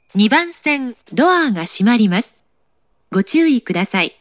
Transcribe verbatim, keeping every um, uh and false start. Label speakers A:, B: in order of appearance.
A: にばん線ドアが閉まります。ご注意ください。